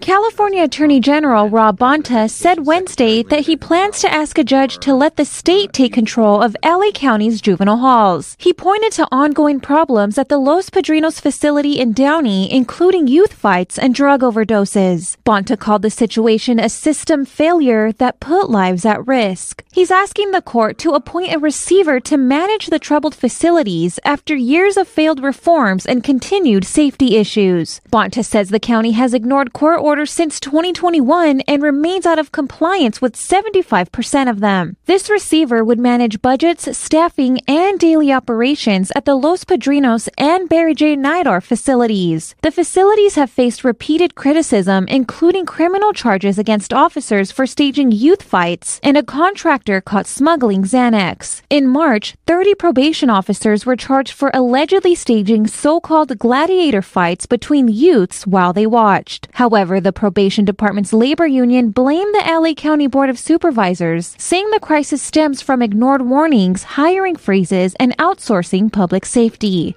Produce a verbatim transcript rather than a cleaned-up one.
California Attorney General Rob Bonta said Wednesday that he plans to ask a judge to let the state take control of L A County's juvenile halls. He pointed to ongoing problems at the Los Padrinos facility in Downey, including youth fights and drug overdoses. Bonta called the situation a system failure that put lives at risk. He's asking the court to appoint a receiver to manage the troubled facilities after years of failed reforms and continued safety issues. Bonta says the county has ignored court orders since twenty twenty-one and remains out of compliance with seventy-five percent of them. This receiver would manage budgets, staffing, and daily operations at the Los Padrinos and Barry J. Nidar facilities. The facilities have faced repeated criticism, including criminal charges against officers for staging youth fights and a contractor caught smuggling Xanax. In March, thirty probation officers were charged for allegedly staging so-called gladiator fights between youths while they watched. However, the probation department's labor union blamed the L A County Board of Supervisors, saying the crisis stems from ignored warnings, hiring freezes, and outsourcing public safety.